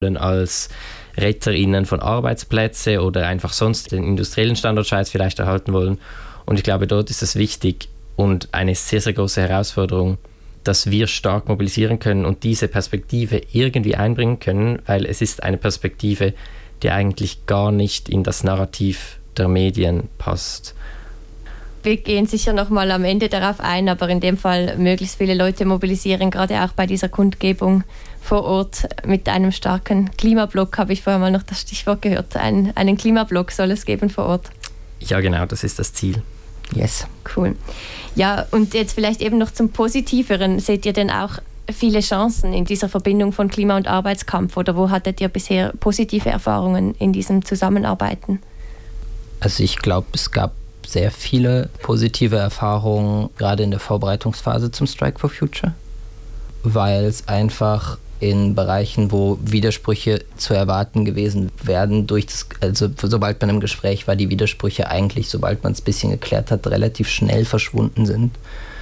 als RetterInnen von Arbeitsplätzen oder einfach sonst den industriellen Standortscheiß vielleicht erhalten wollen. Und ich glaube, dort ist es wichtig und eine sehr, sehr große Herausforderung, dass wir stark mobilisieren können und diese Perspektive irgendwie einbringen können, weil es ist eine Perspektive, die eigentlich gar nicht in das Narrativ der Medien passt. Wir gehen sicher noch mal am Ende darauf ein, aber in dem Fall möglichst viele Leute mobilisieren, gerade auch bei dieser Kundgebung vor Ort mit einem starken Klimablock, habe ich vorher mal noch das Stichwort gehört. Einen Klimablock soll es geben vor Ort. Ja, genau, das ist das Ziel. Yes. Cool. Ja, und jetzt vielleicht eben noch zum Positiveren. Seht ihr denn auch viele Chancen in dieser Verbindung von Klima- und Arbeitskampf oder wo hattet ihr bisher positive Erfahrungen in diesem Zusammenarbeiten? Also ich glaube, es gab sehr viele positive Erfahrungen, gerade in der Vorbereitungsphase zum Strike for Future, weil es einfach in Bereichen, wo Widersprüche zu erwarten gewesen wären, sobald man im Gespräch war, die Widersprüche eigentlich, sobald man es ein bisschen geklärt hat, relativ schnell verschwunden sind.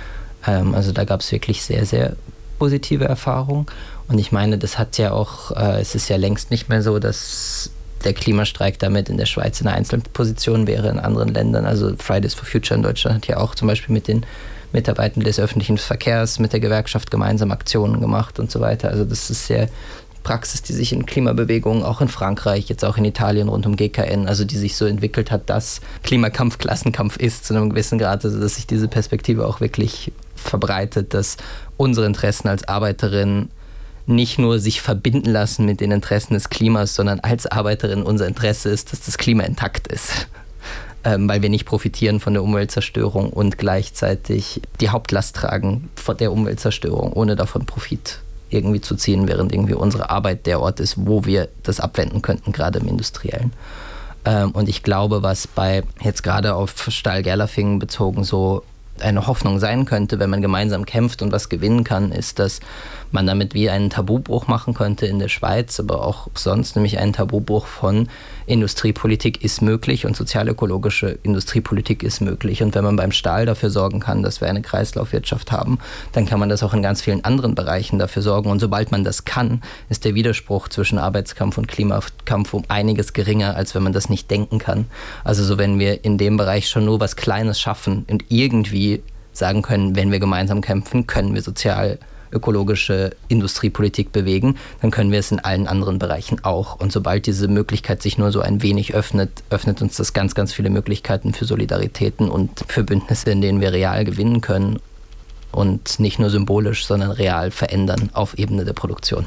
Also da gab es wirklich sehr, sehr positive Erfahrungen. Und ich meine, das hat ja auch, es ist ja längst nicht mehr so, dass der Klimastreik damit in der Schweiz in einer Einzelposition wäre in anderen Ländern. Also Fridays for Future in Deutschland hat ja auch zum Beispiel mit den Mitarbeitern des öffentlichen Verkehrs, mit der Gewerkschaft gemeinsam Aktionen gemacht und so weiter. Also das ist ja Praxis, die sich in Klimabewegungen, auch in Frankreich, jetzt auch in Italien rund um GKN, also die sich so entwickelt hat, dass Klimakampf Klassenkampf ist zu einem gewissen Grad, also dass sich diese Perspektive auch wirklich verbreitet, dass unsere Interessen als Arbeiterinnen nicht nur sich verbinden lassen mit den Interessen des Klimas, sondern als Arbeiterin unser Interesse ist, dass das Klima intakt ist. Weil wir nicht profitieren von der Umweltzerstörung und gleichzeitig die Hauptlast tragen von der Umweltzerstörung, ohne davon Profit irgendwie zu ziehen, während irgendwie unsere Arbeit der Ort ist, wo wir das abwenden könnten, gerade im Industriellen. Und ich glaube, was bei jetzt gerade auf Stahl-Gerlafingen bezogen so eine Hoffnung sein könnte, wenn man gemeinsam kämpft und was gewinnen kann, ist, dass man damit wie einen Tabubruch machen könnte in der Schweiz, aber auch sonst, nämlich einen Tabubruch von Industriepolitik ist möglich und sozialökologische Industriepolitik ist möglich. Und wenn man beim Stahl dafür sorgen kann, dass wir eine Kreislaufwirtschaft haben, dann kann man das auch in ganz vielen anderen Bereichen dafür sorgen. Und sobald man das kann, ist der Widerspruch zwischen Arbeitskampf und Klimakampf um einiges geringer, als wenn man das nicht denken kann. Also so, wenn wir in dem Bereich schon nur was Kleines schaffen und irgendwie sagen können, wenn wir gemeinsam kämpfen, können wir sozial-ökologische Industriepolitik bewegen, dann können wir es in allen anderen Bereichen auch. Und sobald diese Möglichkeit sich nur so ein wenig öffnet, öffnet uns das ganz, ganz viele Möglichkeiten für Solidaritäten und für Bündnisse, in denen wir real gewinnen können und nicht nur symbolisch, sondern real verändern auf Ebene der Produktion.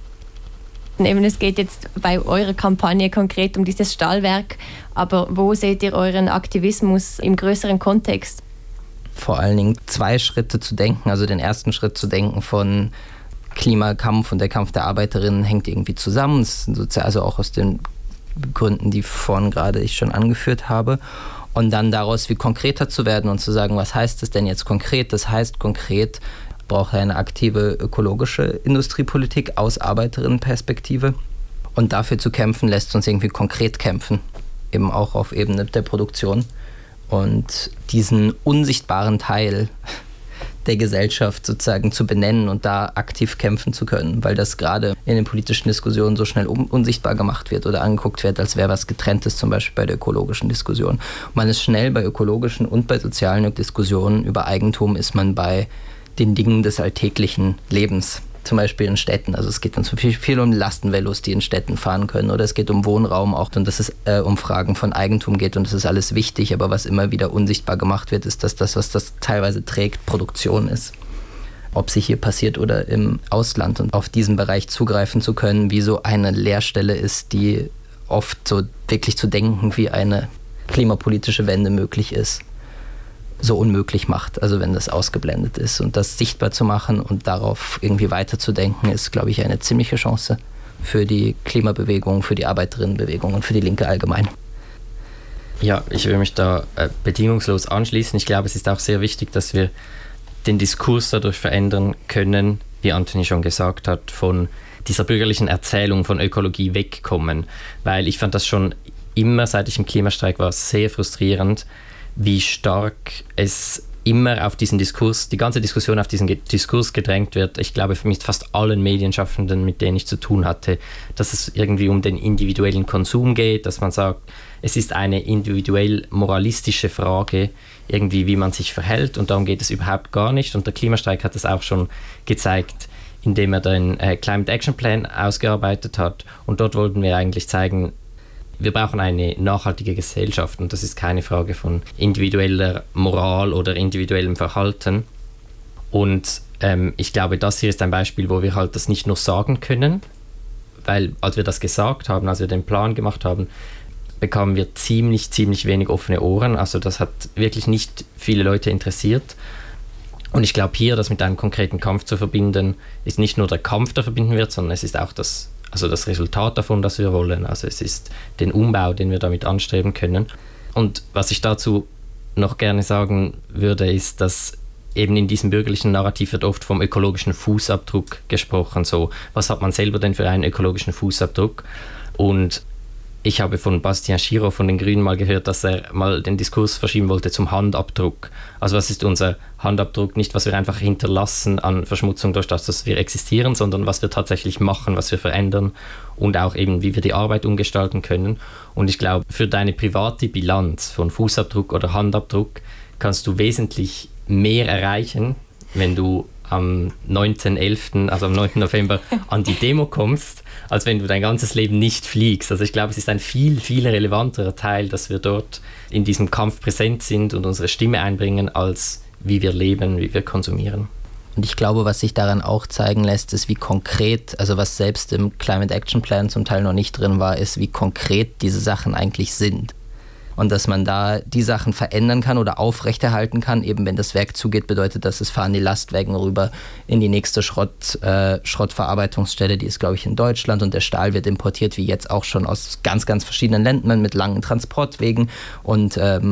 Eben, es geht jetzt bei eurer Kampagne konkret um dieses Stahlwerk, aber wo seht ihr euren Aktivismus im größeren Kontext? Vor allen Dingen 2 Schritte zu denken. Also den ersten Schritt zu denken von Klimakampf und der Kampf der Arbeiterinnen hängt irgendwie zusammen. Das ist also auch aus den Gründen, die vorhin gerade ich schon angeführt habe. Und dann daraus wie konkreter zu werden und zu sagen, was heißt das denn jetzt konkret? Das heißt konkret, braucht eine aktive ökologische Industriepolitik aus Arbeiterinnenperspektive. Und dafür zu kämpfen, lässt uns irgendwie konkret kämpfen, eben auch auf Ebene der Produktion. Und diesen unsichtbaren Teil der Gesellschaft sozusagen zu benennen und da aktiv kämpfen zu können, weil das gerade in den politischen Diskussionen so schnell unsichtbar gemacht wird oder angeguckt wird, als wäre was Getrenntes, zum Beispiel bei der ökologischen Diskussion. Man ist schnell bei ökologischen und bei sozialen Diskussionen über Eigentum, ist man bei den Dingen des alltäglichen Lebens. Zum Beispiel in Städten. Also es geht dann so viel um Lastenvelos, die in Städten fahren können, oder es geht um Wohnraum auch und dass es um Fragen von Eigentum geht und das ist alles wichtig, aber was immer wieder unsichtbar gemacht wird, ist, dass das, was das teilweise trägt, Produktion ist. Ob sie hier passiert oder im Ausland und auf diesen Bereich zugreifen zu können, wie so eine Leerstelle ist, die oft so wirklich zu denken, wie eine klimapolitische Wende möglich ist, so unmöglich macht, also wenn das ausgeblendet ist. Und das sichtbar zu machen und darauf irgendwie weiterzudenken, ist, glaube ich, eine ziemliche Chance für die Klimabewegung, für die Arbeiterinnenbewegung und für die Linke allgemein. Ja, ich will mich da bedingungslos anschließen. Ich glaube, es ist auch sehr wichtig, dass wir den Diskurs dadurch verändern können, wie Anthony schon gesagt hat, von dieser bürgerlichen Erzählung von Ökologie wegkommen. Weil ich fand das schon immer, seit ich im Klimastreik war, sehr frustrierend, wie stark es immer auf diesen Diskurs, die ganze Diskussion auf diesen Diskurs gedrängt wird. Ich glaube, mit fast allen Medienschaffenden, mit denen ich zu tun hatte, dass es irgendwie um den individuellen Konsum geht, dass man sagt, es ist eine individuell moralistische Frage, irgendwie wie man sich verhält, und darum geht es überhaupt gar nicht. Und der Klimastreik hat es auch schon gezeigt, indem er den Climate Action Plan ausgearbeitet hat. Und dort wollten wir eigentlich zeigen, wir brauchen eine nachhaltige Gesellschaft, und das ist keine Frage von individueller Moral oder individuellem Verhalten. Und ich glaube, das hier ist ein Beispiel, wo wir halt das nicht nur sagen können, weil als wir das gesagt haben, als wir den Plan gemacht haben, bekamen wir ziemlich wenig offene Ohren. Also das hat wirklich nicht viele Leute interessiert. Und ich glaube, hier das mit einem konkreten Kampf zu verbinden, ist nicht nur der Kampf, der verbinden wird, sondern es ist auch das Resultat davon, das wir wollen. Also es ist den Umbau, den wir damit anstreben können. Und was ich dazu noch gerne sagen würde, ist, dass eben in diesem bürgerlichen Narrativ wird oft vom ökologischen Fußabdruck gesprochen. So, was hat man selber denn für einen ökologischen Fußabdruck? Und ich habe von Bastien Giraud von den Grünen mal gehört, dass er mal den Diskurs verschieben wollte zum Handabdruck. Also was ist unser Handabdruck? Nicht, was wir einfach hinterlassen an Verschmutzung durch das, dass wir existieren, sondern was wir tatsächlich machen, was wir verändern und auch eben, wie wir die Arbeit umgestalten können. Und ich glaube, für deine private Bilanz von Fußabdruck oder Handabdruck kannst du wesentlich mehr erreichen, wenn du am 9.11., also am 9. November, an die Demo kommst, als wenn du dein ganzes Leben nicht fliegst. Also ich glaube, es ist ein viel relevanterer Teil, dass wir dort in diesem Kampf präsent sind und unsere Stimme einbringen, als wie wir leben, wie wir konsumieren. Und ich glaube, was sich daran auch zeigen lässt, ist, wie konkret, also was selbst im Climate Action Plan zum Teil noch nicht drin war, ist, wie konkret diese Sachen eigentlich sind. Und dass man da die Sachen verändern kann oder aufrechterhalten kann. Eben wenn das Werk zugeht, bedeutet das, es fahren die Lastwagen rüber in die nächste Schrottverarbeitungsstelle, die ist, glaube ich, in Deutschland. Und der Stahl wird importiert, wie jetzt auch schon aus ganz verschiedenen Ländern mit langen Transportwegen und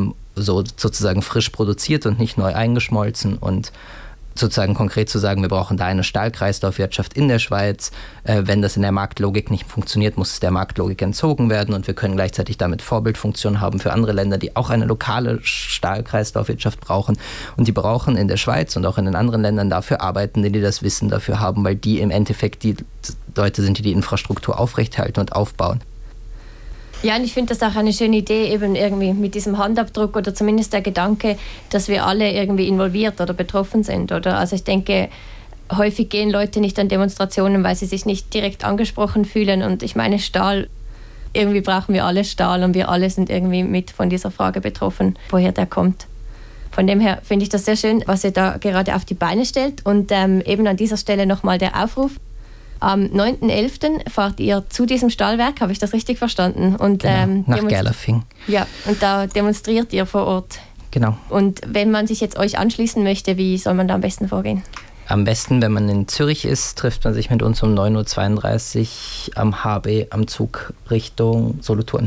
so sozusagen frisch produziert und nicht neu eingeschmolzen. Und sozusagen konkret zu sagen, wir brauchen da eine Stahlkreislaufwirtschaft in der Schweiz. Wenn das in der Marktlogik nicht funktioniert, muss es der Marktlogik entzogen werden, und wir können gleichzeitig damit Vorbildfunktion haben für andere Länder, die auch eine lokale Stahlkreislaufwirtschaft brauchen. Und die brauchen in der Schweiz und auch in den anderen Ländern dafür Arbeitende, die das Wissen dafür haben, weil die im Endeffekt die Leute sind, die die Infrastruktur aufrechthalten und aufbauen. Ja, und ich finde das auch eine schöne Idee, eben irgendwie mit diesem Handabdruck oder zumindest der Gedanke, dass wir alle irgendwie involviert oder betroffen sind, oder? Also ich denke, häufig gehen Leute nicht an Demonstrationen, weil sie sich nicht direkt angesprochen fühlen, und ich meine, Stahl, irgendwie brauchen wir alle Stahl und wir alle sind irgendwie mit von dieser Frage betroffen, woher der kommt. Von dem her finde ich das sehr schön, was ihr da gerade auf die Beine stellt, und eben an dieser Stelle nochmal der Aufruf. Am 9.11. fahrt ihr zu diesem Stahlwerk, habe ich das richtig verstanden? Und, genau, nach Gerlafing. Ja, und da demonstriert ihr vor Ort. Genau. Und wenn man sich jetzt euch anschließen möchte, wie soll man da am besten vorgehen? Am besten, wenn man in Zürich ist, trifft man sich mit uns um 9.32 Uhr am HB am Zug Richtung Solothurn.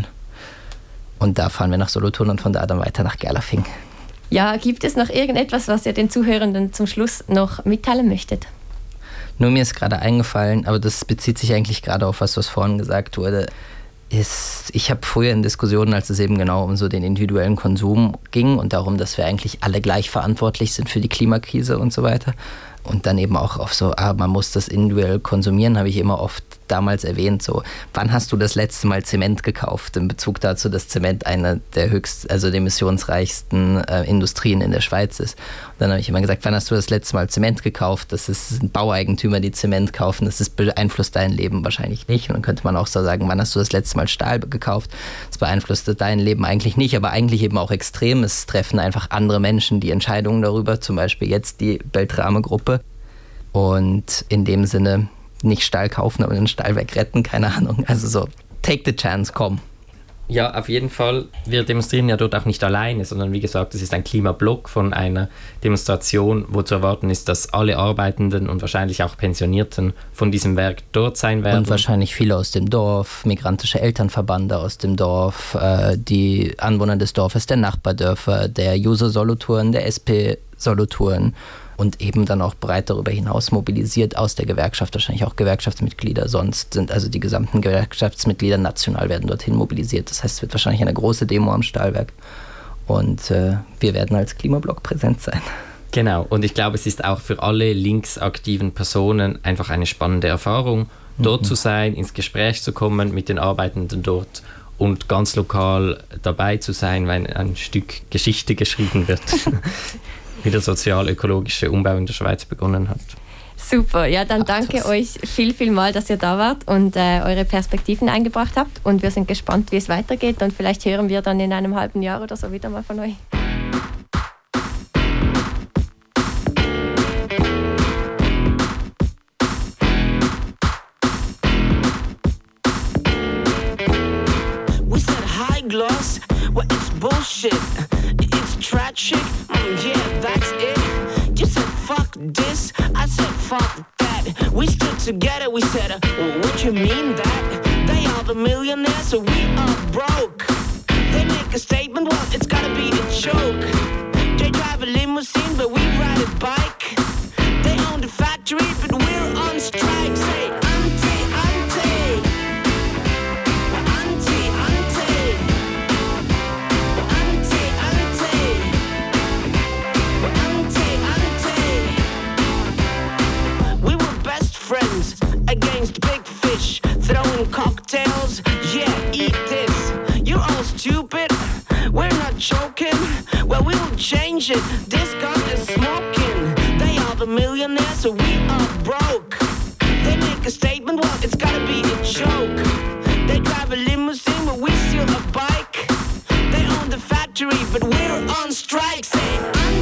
Und da fahren wir nach Solothurn und von da dann weiter nach Gerlafing. Ja, gibt es noch irgendetwas, was ihr den Zuhörenden zum Schluss noch mitteilen möchtet? Nur mir ist gerade eingefallen, aber das bezieht sich eigentlich gerade auf was vorhin gesagt wurde, ich habe früher in Diskussionen, als es eben genau um so den individuellen Konsum ging und darum, dass wir eigentlich alle gleich verantwortlich sind für die Klimakrise und so weiter, und dann eben auch auf so, man muss das individuell konsumieren, habe ich immer oft damals erwähnt, so, wann hast du das letzte Mal Zement gekauft, in Bezug dazu, dass Zement eine der der emissionsreichsten Industrien in der Schweiz ist. Und dann habe ich immer gesagt, wann hast du das letzte Mal Zement gekauft? Das sind Baueigentümer, die Zement kaufen, das beeinflusst dein Leben wahrscheinlich nicht. Und dann könnte man auch so sagen, wann hast du das letzte Mal Stahl gekauft? Das beeinflusst dein Leben eigentlich nicht, aber eigentlich eben auch extrem. Es treffen einfach andere Menschen die Entscheidungen darüber, zum Beispiel jetzt die Beltrame-Gruppe. Und in dem Sinne nicht Stahl kaufen, aber den Stahlwerk retten, keine Ahnung. Also so, take the chance, komm. Ja, auf jeden Fall. Wir demonstrieren ja dort auch nicht alleine, sondern wie gesagt, es ist ein Klimablock von einer Demonstration, wo zu erwarten ist, dass alle Arbeitenden und wahrscheinlich auch Pensionierten von diesem Werk dort sein werden. Und wahrscheinlich viele aus dem Dorf, migrantische Elternverbände aus dem Dorf, die Anwohner des Dorfes, der Nachbardörfer, der Juso Solothurn, der SP Solothurn. Und eben dann auch breit darüber hinaus mobilisiert aus der Gewerkschaft, wahrscheinlich auch Gewerkschaftsmitglieder. Sonst sind also die gesamten Gewerkschaftsmitglieder national werden dorthin mobilisiert. Das heißt, es wird wahrscheinlich eine große Demo am Stahlwerk. Und wir werden als Klimablock präsent sein. Genau, und ich glaube, es ist auch für alle linksaktiven Personen einfach eine spannende Erfahrung, dort zu sein, ins Gespräch zu kommen mit den Arbeitenden dort und ganz lokal dabei zu sein, weil ein Stück Geschichte geschrieben wird, wie der sozial-ökologische Umbau in der Schweiz begonnen hat. Super, ja, dann danke euch viel mal, dass ihr da wart und eure Perspektiven eingebracht habt, und wir sind gespannt, wie es weitergeht, und vielleicht hören wir dann in einem halben Jahr oder so wieder mal von euch. Gloss, well, it's bullshit. It's tragic. Yeah, that's it. You said fuck this, I said fuck that. We stood together, we said, what you mean that? They are the millionaires, so we are broke. They make a statement, well, it's gotta be a joke. They drive a limousine, but we ride a bike. They own the factory, but we're on strike. Say, against big fish, throwing cocktails, yeah, eat this. You're all stupid, we're not joking. Well, we will change it, this gun is smoking. They are the millionaires, so we are broke. They make a statement, well, it's gotta be a joke. They drive a limousine, but we steal a bike. They own the factory, but we're on strike. Say,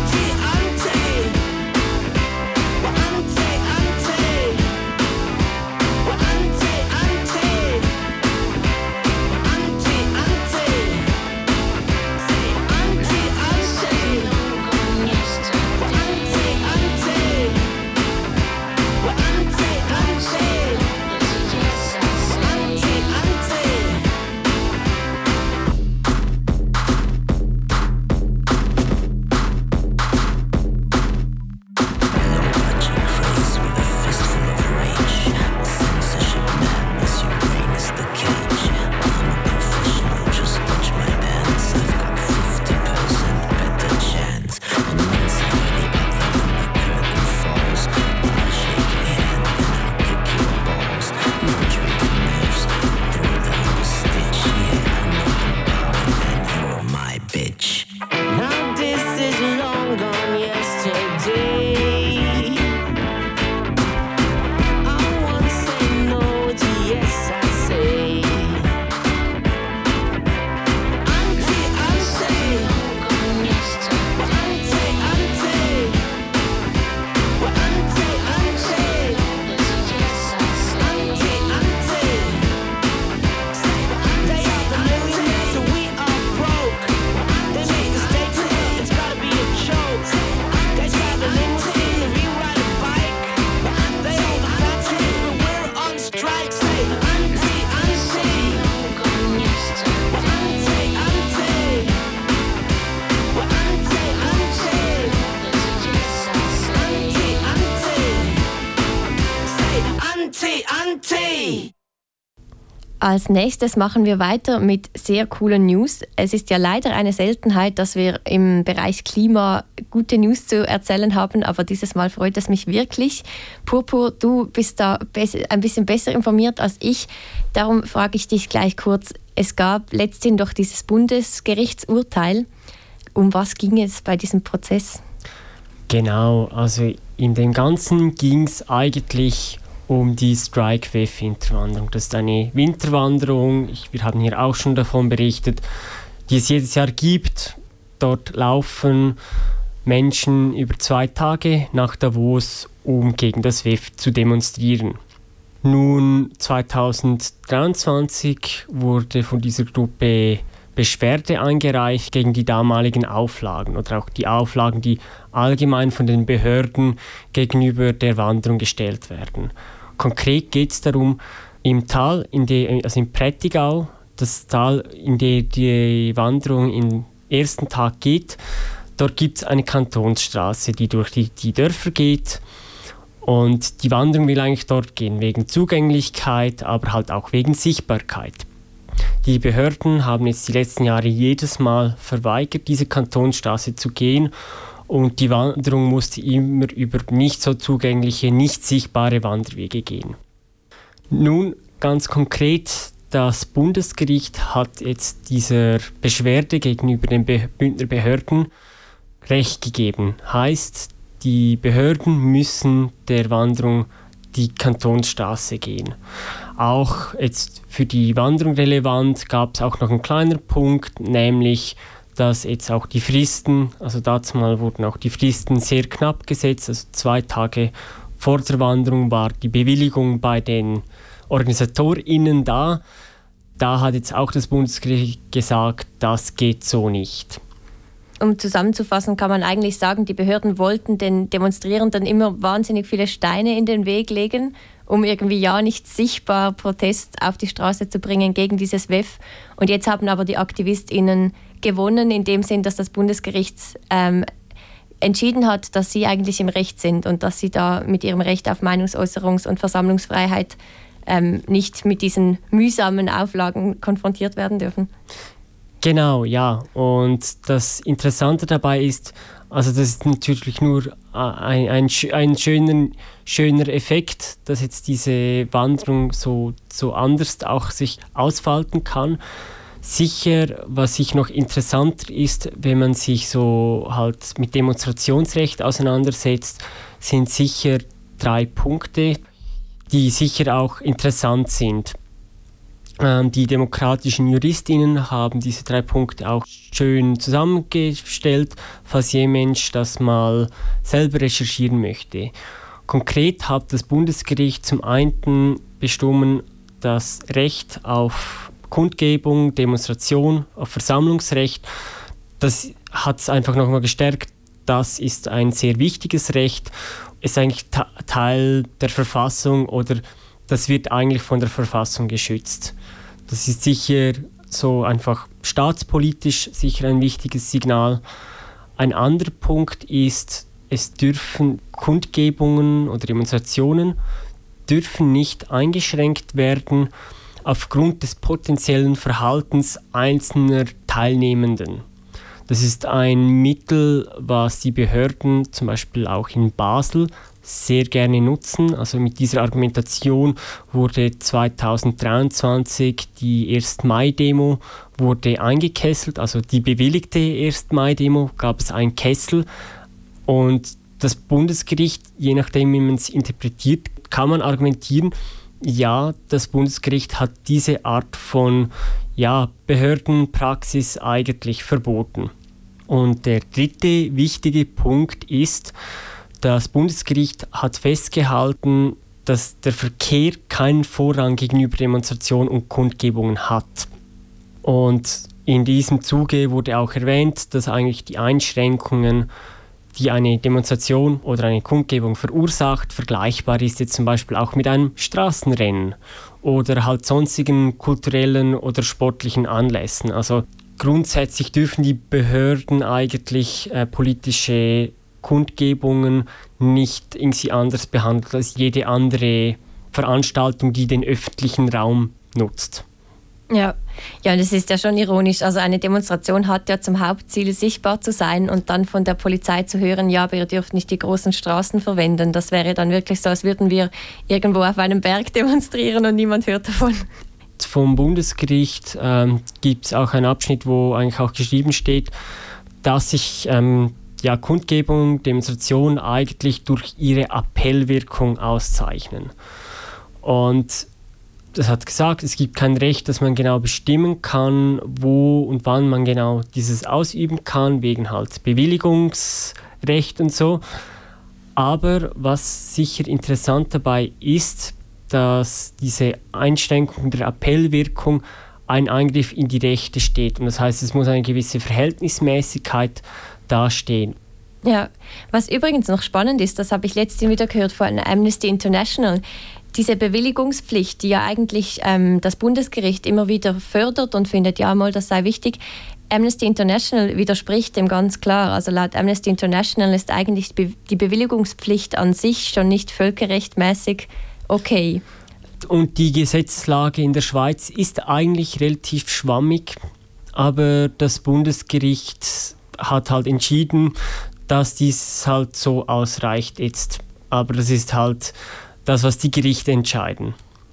Als nächstes machen wir weiter mit sehr coolen News. Es ist ja leider eine Seltenheit, dass wir im Bereich Klima gute News zu erzählen haben, aber dieses Mal freut es mich wirklich. Purpur, du bist da ein bisschen besser informiert als ich. Darum frage ich dich gleich kurz. Es gab letzthin doch dieses Bundesgerichtsurteil. Um was ging es bei diesem Prozess? Genau, also in dem Ganzen ging es eigentlich um die Strike-WEF-Winterwanderung. Das ist eine Winterwanderung, wir haben hier auch schon davon berichtet, die es jedes Jahr gibt. Dort laufen Menschen über 2 Tage nach Davos, um gegen das WEF zu demonstrieren. Nun, 2023 wurde von dieser Gruppe Beschwerde eingereicht gegen die damaligen Auflagen oder auch die Auflagen, die allgemein von den Behörden gegenüber der Wanderung gestellt werden. Konkret geht es darum, im Tal, also in Prättigau, das Tal, in dem die Wanderung im ersten Tag geht, dort gibt es eine Kantonsstraße, die durch die Dörfer geht. Und die Wanderung will eigentlich dort gehen, wegen Zugänglichkeit, aber halt auch wegen Sichtbarkeit. Die Behörden haben jetzt die letzten Jahre jedes Mal verweigert, diese Kantonsstraße zu gehen, und die Wanderung musste immer über nicht so zugängliche, nicht sichtbare Wanderwege gehen. Nun ganz konkret, das Bundesgericht hat jetzt dieser Beschwerde gegenüber den Bündner Behörden Recht gegeben. Heißt, die Behörden müssen der Wanderung die Kantonsstraße gehen. Auch jetzt für die Wanderung relevant gab es auch noch einen kleinen Punkt, nämlich dass jetzt auch die Fristen, also dazu mal wurden auch die Fristen sehr knapp gesetzt, also 2 Tage vor der Wanderung war die Bewilligung bei den OrganisatorInnen da. Da hat jetzt auch das Bundesgericht gesagt, das geht so nicht. Um zusammenzufassen, kann man eigentlich sagen, die Behörden wollten den Demonstrierenden immer wahnsinnig viele Steine in den Weg legen, um irgendwie ja nicht sichtbar Protest auf die Straße zu bringen gegen dieses WEF. Und jetzt haben aber die AktivistInnen gewonnen, in dem Sinn, dass das Bundesgericht entschieden hat, dass sie eigentlich im Recht sind und dass sie da mit ihrem Recht auf Meinungsäußerungs- und Versammlungsfreiheit nicht mit diesen mühsamen Auflagen konfrontiert werden dürfen. Genau, ja. Und das Interessante dabei ist, also das ist natürlich nur ein schöner Effekt, dass jetzt diese Wanderung so anders auch sich ausfalten kann. Sicher, was sich noch interessanter ist, wenn man sich so halt mit Demonstrationsrecht auseinandersetzt, sind sicher 3 Punkte, die sicher auch interessant sind. Die demokratischen JuristInnen haben diese 3 Punkte auch schön zusammengestellt, falls jeder Mensch das mal selber recherchieren möchte. Konkret hat das Bundesgericht zum einen bestimmt das Recht auf Kundgebung, Demonstration, auf Versammlungsrecht. Das hat es einfach nochmal gestärkt. Das ist ein sehr wichtiges Recht, ist eigentlich Teil der Verfassung oder das wird eigentlich von der Verfassung geschützt. Das ist sicher so einfach staatspolitisch sicher ein wichtiges Signal. Ein anderer Punkt ist, es dürfen Kundgebungen oder Demonstrationen dürfen nicht eingeschränkt werden aufgrund des potenziellen Verhaltens einzelner Teilnehmenden. Das ist ein Mittel, was die Behörden zum Beispiel auch in Basel sehr gerne nutzen. Also mit dieser Argumentation wurde 2023 die 1. Mai-Demo wurde eingekesselt, also die bewilligte 1. Mai-Demo gab es einen Kessel und das Bundesgericht, je nachdem wie man es interpretiert, kann man argumentieren, ja, das Bundesgericht hat diese Art von Behördenpraxis eigentlich verboten. Und der dritte wichtige Punkt ist, das Bundesgericht hat festgehalten, dass der Verkehr keinen Vorrang gegenüber Demonstrationen und Kundgebungen hat. Und in diesem Zuge wurde auch erwähnt, dass eigentlich die Einschränkungen, die eine Demonstration oder eine Kundgebung verursacht, vergleichbar ist jetzt zum Beispiel auch mit einem Straßenrennen oder halt sonstigen kulturellen oder sportlichen Anlässen. Also grundsätzlich dürfen die Behörden eigentlich politische Kundgebungen nicht irgendwie anders behandelt als jede andere Veranstaltung, die den öffentlichen Raum nutzt. Ja, das ist ja schon ironisch. Also eine Demonstration hat ja zum Hauptziel, sichtbar zu sein und dann von der Polizei zu hören, ja, aber ihr dürft nicht die großen Straßen verwenden. Das wäre dann wirklich so, als würden wir irgendwo auf einem Berg demonstrieren und niemand hört davon. Vom Bundesgericht gibt es auch einen Abschnitt, wo eigentlich auch geschrieben steht, dass sich Kundgebungen, Demonstrationen eigentlich durch ihre Appellwirkung auszeichnen. Und das hat gesagt, es gibt kein Recht, dass man genau bestimmen kann, wo und wann man genau dieses ausüben kann, wegen halt Bewilligungsrecht und so. Aber was sicher interessant dabei ist, dass diese Einschränkung der Appellwirkung ein Eingriff in die Rechte steht. Und das heißt, es muss eine gewisse Verhältnismäßigkeit dastehen. Ja, was übrigens noch spannend ist, das habe ich letztens wieder gehört von Amnesty International, diese Bewilligungspflicht, die ja eigentlich das Bundesgericht immer wieder fördert und findet, ja mal, das sei wichtig. Amnesty International widerspricht dem ganz klar. Also laut Amnesty International ist eigentlich die Bewilligungspflicht an sich schon nicht völkerrechtmäßig okay. Und die Gesetzeslage in der Schweiz ist eigentlich relativ schwammig, aber das Bundesgericht hat halt entschieden, dass dies halt so ausreicht jetzt. Aber das ist halt das, was die Gerichte entscheiden.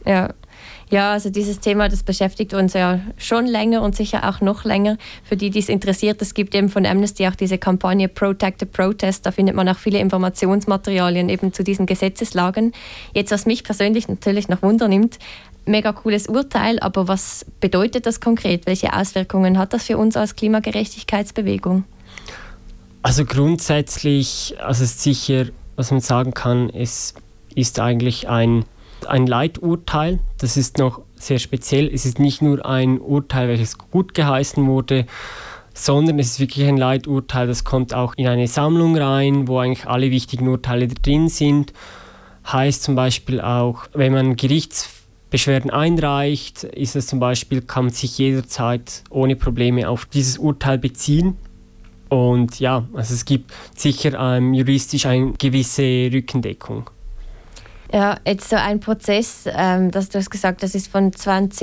Ja, also dieses Thema, das beschäftigt uns ja schon länger und sicher auch noch länger. Für die es interessiert, es gibt eben von Amnesty auch diese Kampagne Protect the Protest. Da findet man auch viele Informationsmaterialien eben zu diesen Gesetzeslagen. Jetzt, was mich persönlich natürlich noch Wunder nimmt, mega cooles Urteil, aber was bedeutet das konkret? Welche Auswirkungen hat das für uns als Klimagerechtigkeitsbewegung? Also grundsätzlich, also ist sicher, was man sagen kann, es ist eigentlich ein Leiturteil. Das ist noch sehr speziell. Es ist nicht nur ein Urteil, welches gut geheißen wurde, sondern es ist wirklich ein Leiturteil, das kommt auch in eine Sammlung rein, wo eigentlich alle wichtigen Urteile drin sind. Heißt zum Beispiel auch, wenn man Gerichtsbeschwerden einreicht, ist es zum Beispiel, kann man sich jederzeit ohne Probleme auf dieses Urteil beziehen. Und ja, also es gibt sicher juristisch eine gewisse Rückendeckung. Ja, jetzt so ein Prozess, du hast gesagt, das ist von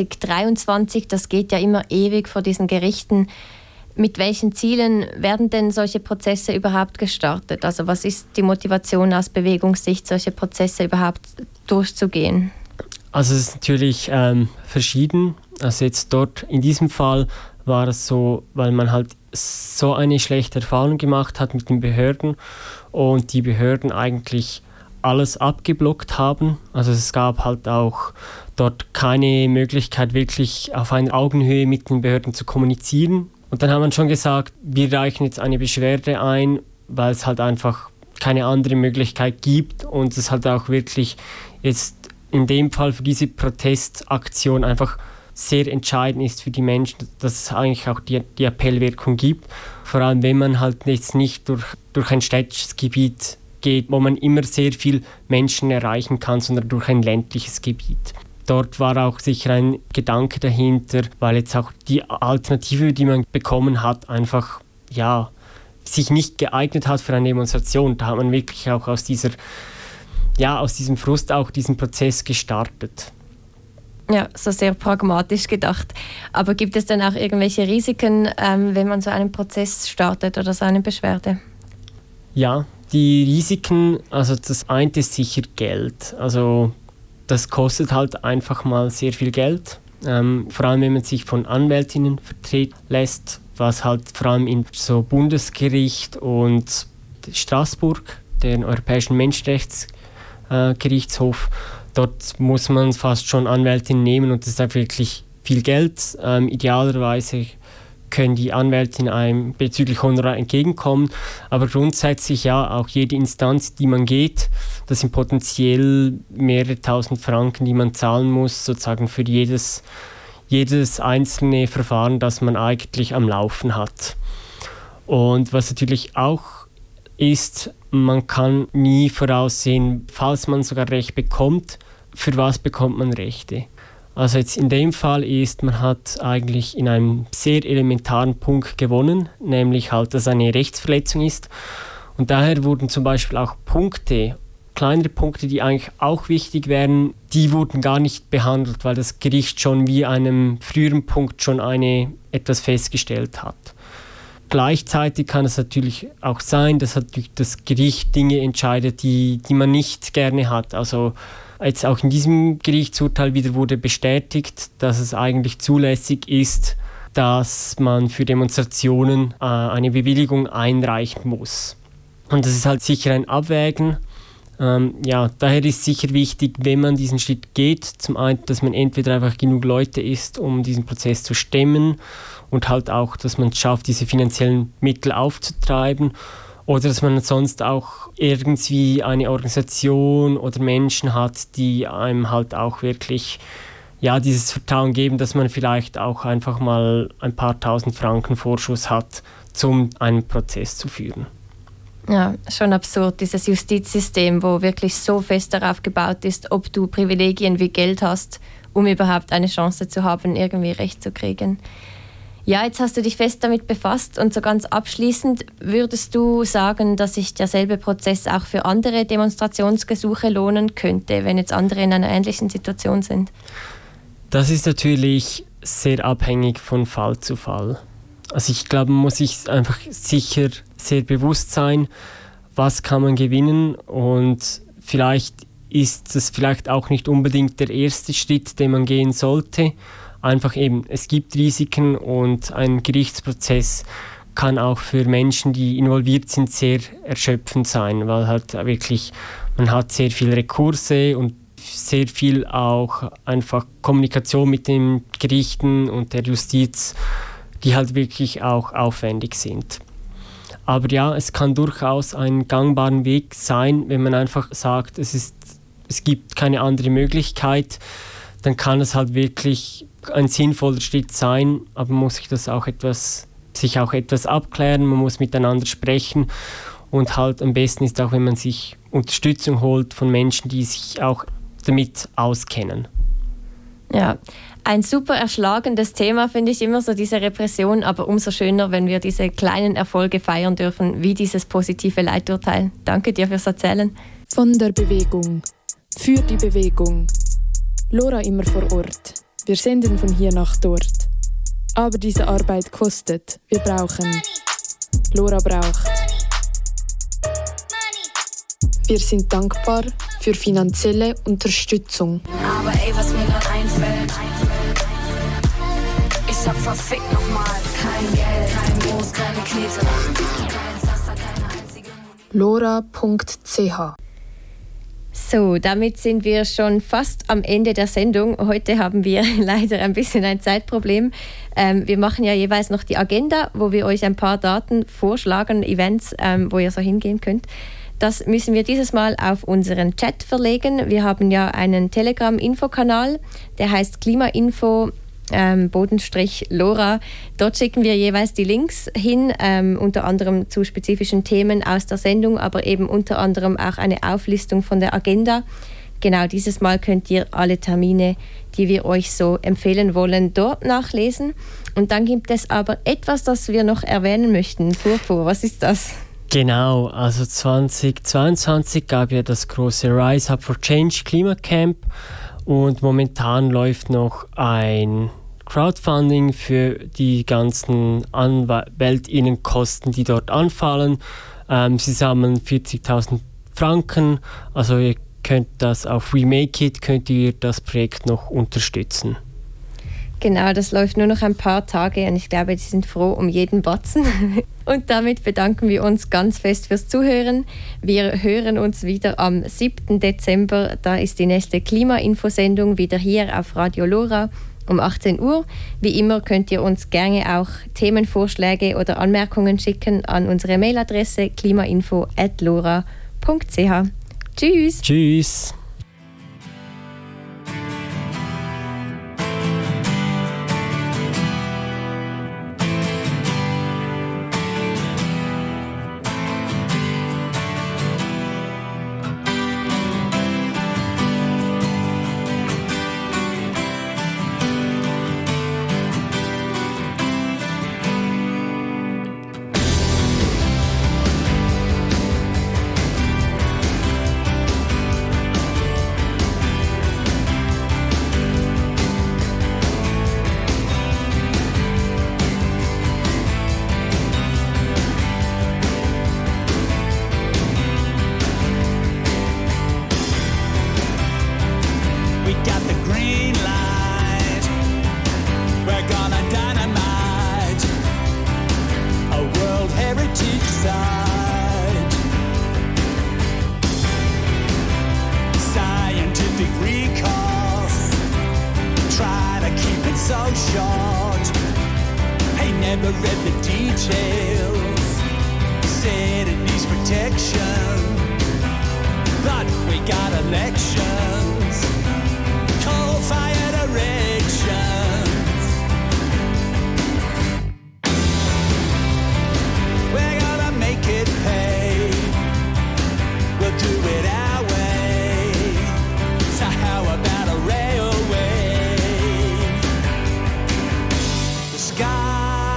2023, das geht ja immer ewig vor diesen Gerichten. Mit welchen Zielen werden denn solche Prozesse überhaupt gestartet? Also was ist die Motivation aus Bewegungssicht, solche Prozesse überhaupt durchzugehen? Also es ist natürlich verschieden. Also jetzt dort in diesem Fall war es so, weil man halt so eine schlechte Erfahrung gemacht hat mit den Behörden und die Behörden eigentlich alles abgeblockt haben. Also es gab halt auch dort keine Möglichkeit, wirklich auf einer Augenhöhe mit den Behörden zu kommunizieren. Und dann haben wir schon gesagt, wir reichen jetzt eine Beschwerde ein, weil es halt einfach keine andere Möglichkeit gibt und es halt auch wirklich jetzt in dem Fall für diese Protestaktion einfach sehr entscheidend ist für die Menschen, dass es eigentlich auch die Appellwirkung gibt. Vor allem, wenn man halt jetzt nicht durch ein städtisches Gebiet geht, wo man immer sehr viel Menschen erreichen kann, sondern durch ein ländliches Gebiet. Dort war auch sicher ein Gedanke dahinter, weil jetzt auch die Alternative, die man bekommen hat, einfach sich nicht geeignet hat für eine Demonstration. Da hat man wirklich auch aus diesem Frust auch diesen Prozess gestartet. Ja, so sehr pragmatisch gedacht. Aber gibt es denn auch irgendwelche Risiken, wenn man so einen Prozess startet oder so eine Beschwerde? Ja, die Risiken, also das eine ist sicher Geld. Also das kostet halt einfach mal sehr viel Geld. Vor allem, wenn man sich von Anwältinnen vertreten lässt, was halt vor allem in so Bundesgericht und Straßburg, den Europäischen Menschenrechtsgerichtshof, dort muss man fast schon Anwältin nehmen und das ist einfach wirklich viel Geld. Idealerweise können die Anwältinnen einem bezüglich Honorar entgegenkommen. Aber grundsätzlich ja, auch jede Instanz, die man geht, das sind potenziell mehrere tausend Franken, die man zahlen muss, sozusagen für jedes einzelne Verfahren, das man eigentlich am Laufen hat. Und was natürlich auch ist, man kann nie voraussehen, falls man sogar Recht bekommt, für was bekommt man Rechte. Also jetzt in dem Fall ist, man hat eigentlich in einem sehr elementaren Punkt gewonnen, nämlich halt, dass es eine Rechtsverletzung ist. Und daher wurden zum Beispiel auch kleinere Punkte, die eigentlich auch wichtig wären, die wurden gar nicht behandelt, weil das Gericht schon wie einem früheren Punkt schon etwas festgestellt hat. Gleichzeitig kann es natürlich auch sein, dass natürlich das Gericht Dinge entscheidet, die man nicht gerne hat. Also jetzt auch in diesem Gerichtsurteil wieder wurde bestätigt, dass es eigentlich zulässig ist, dass man für Demonstrationen eine Bewilligung einreichen muss. Und das ist halt sicher ein Abwägen. Daher ist sicher wichtig, wenn man diesen Schritt geht, zum einen, dass man entweder einfach genug Leute ist, um diesen Prozess zu stemmen und halt auch, dass man es schafft, diese finanziellen Mittel aufzutreiben. Oder dass man sonst auch irgendwie eine Organisation oder Menschen hat, die einem halt auch wirklich dieses Vertrauen geben, dass man vielleicht auch einfach mal ein paar tausend Franken Vorschuss hat, um einen Prozess zu führen. Ja, schon absurd, dieses Justizsystem, wo wirklich so fest darauf gebaut ist, ob du Privilegien wie Geld hast, um überhaupt eine Chance zu haben, irgendwie Recht zu kriegen. Ja, jetzt hast du dich fest damit befasst und so ganz abschließend, würdest du sagen, dass sich derselbe Prozess auch für andere Demonstrationsgesuche lohnen könnte, wenn jetzt andere in einer ähnlichen Situation sind? Das ist natürlich sehr abhängig von Fall zu Fall. Also ich glaube, man muss sich einfach sicher sehr bewusst sein, was kann man gewinnen, und vielleicht ist es vielleicht auch nicht unbedingt der erste Schritt, den man gehen sollte. Einfach eben, es gibt Risiken und ein Gerichtsprozess kann auch für Menschen, die involviert sind, sehr erschöpfend sein, weil halt wirklich, man hat sehr viele Rekurse und sehr viel auch einfach Kommunikation mit den Gerichten und der Justiz, die halt wirklich auch aufwendig sind. Aber ja, es kann durchaus ein gangbarer Weg sein, wenn man einfach sagt, es gibt keine andere Möglichkeit, dann kann es halt wirklich ein sinnvoller Schritt sein, aber man muss sich auch etwas abklären, man muss miteinander sprechen, und halt am besten ist auch, wenn man sich Unterstützung holt von Menschen, die sich auch damit auskennen. Ja, ein super erschlagendes Thema finde ich immer so, diese Repression, aber umso schöner, wenn wir diese kleinen Erfolge feiern dürfen, wie dieses positive Leiturteil. Danke dir fürs Erzählen. Von der Bewegung. Für die Bewegung. Lora immer vor Ort. Wir senden von hier nach dort. Aber diese Arbeit kostet. Wir brauchen. Lora braucht. Wir sind dankbar für finanzielle Unterstützung. Aber ey, was mir grad einfällt, ich hab verfickt nochmal kein Geld, kein Moos, keine Knete, kein Zaster, keine einzige Lora.ch. So, damit sind wir schon fast am Ende der Sendung. Heute haben wir leider ein bisschen ein Zeitproblem. Wir machen ja jeweils noch die Agenda, wo wir euch ein paar Daten vorschlagen, Events, wo ihr so hingehen könnt. Das müssen wir dieses Mal auf unseren Chat verlegen. Wir haben ja einen Telegram-Infokanal, der heißt Klimainfo _Lora. Dort schicken wir jeweils die Links hin, unter anderem zu spezifischen Themen aus der Sendung, aber eben unter anderem auch eine Auflistung von der Agenda. Genau, dieses Mal könnt ihr alle Termine, die wir euch so empfehlen wollen, dort nachlesen. Und dann gibt es aber etwas, das wir noch erwähnen möchten. Purpur, was ist das? Genau, also 2022 gab ja das große Rise Up for Change Klimacamp, und momentan läuft noch ein Crowdfunding für die ganzen Anwältinnenkosten, die dort anfallen. Sie sammeln 40.000 Franken, also ihr könnt das auf WeMakeIt, könnt ihr das Projekt noch unterstützen. Genau, das läuft nur noch ein paar Tage und ich glaube, Sie sind froh um jeden Batzen. Und damit bedanken wir uns ganz fest fürs Zuhören. Wir hören uns wieder am 7. Dezember. Da ist die nächste Klima-Info-Sendung wieder hier auf Radio Lora um 18 Uhr. Wie immer könnt ihr uns gerne auch Themenvorschläge oder Anmerkungen schicken an unsere Mailadresse klimainfo@lora.ch. Tschüss! Tschüss! never read the details. Said it needs protection, but we got elections, coal-fired erections. We're gonna make it pay. We'll do it our way. So how about a railway? The sky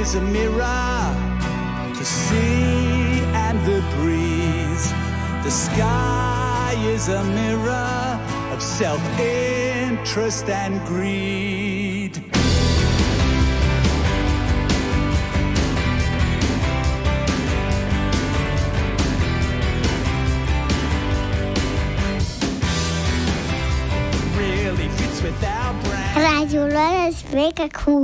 is a mirror, the sea and the breeze. The sky is a mirror of self-interest and greed. Really fits with our brand. Radio Lora ist mega cool.